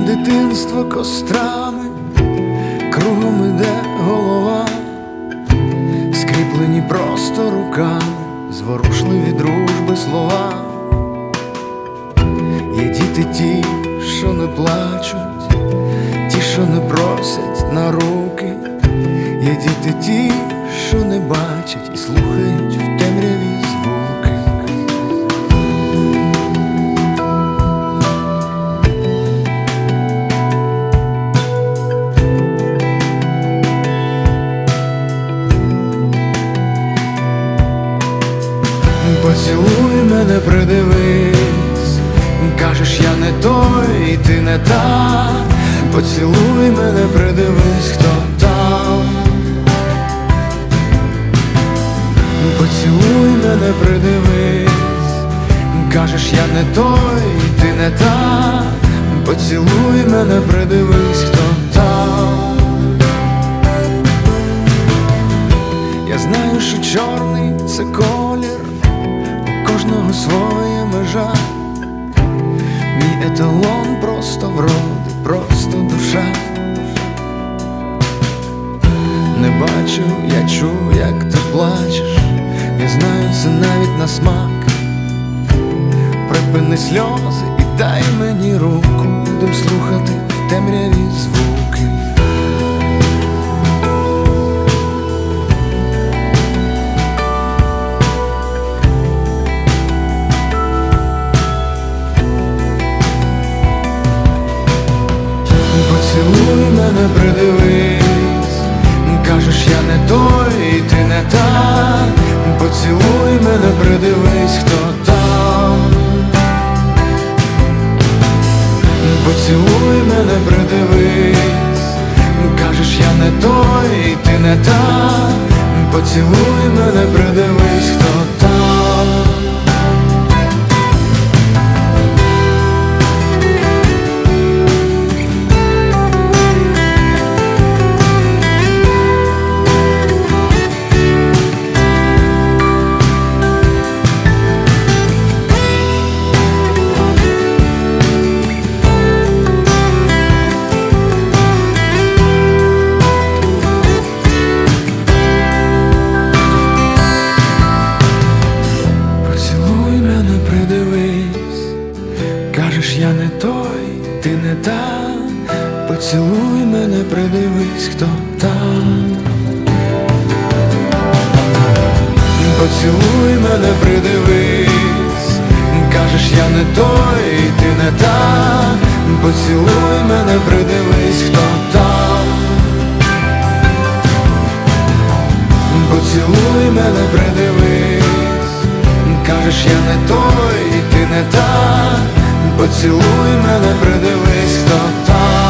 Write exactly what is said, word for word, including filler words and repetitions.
дитинство кострами, кругом іде голова, скріплені просто руками, зворушливі дружби слова. Є діти ті, що не плачуть, ті, що не просять на руки. Є діти ті, що не бачать і слухають в темряві звуки. Поцілуй мене, придивись, кажеш, я не той, ти не та. Поцілуй мене, придивись, хто там. Поцілуй мене, придивись, кажеш, я не той, ти не та. Поцілуй мене, придивись, хто там. Я знаю, що чорний – це колір, у кожного своя межа. Мій еталон просто вроди, просто душа. Не бачу, я чую, як ти плачеш. Я знаю, це навіть на смак. Припини сльози і дай мені руку, будем слухати в темряві звуки. Поцілуй мене, придивись, кажеш, я не той, ти не та. Поцілуй мене, придивись, хто там. Поцілуй мене, придивись, кажеш, я не той, ти не та. Поцілуй мене, придивись, хто там. Кажеш, я не той, ти не та. Поцілуй мене, придивись, хто там. Поцілуй мене, придивись, кажеш, я не той, ти не та. Поцілуй мене, придивись, хто там. Поцілуй мене, придивись, кажеш, я не той, ти не та. Поцілуй мене, придивись, хто там.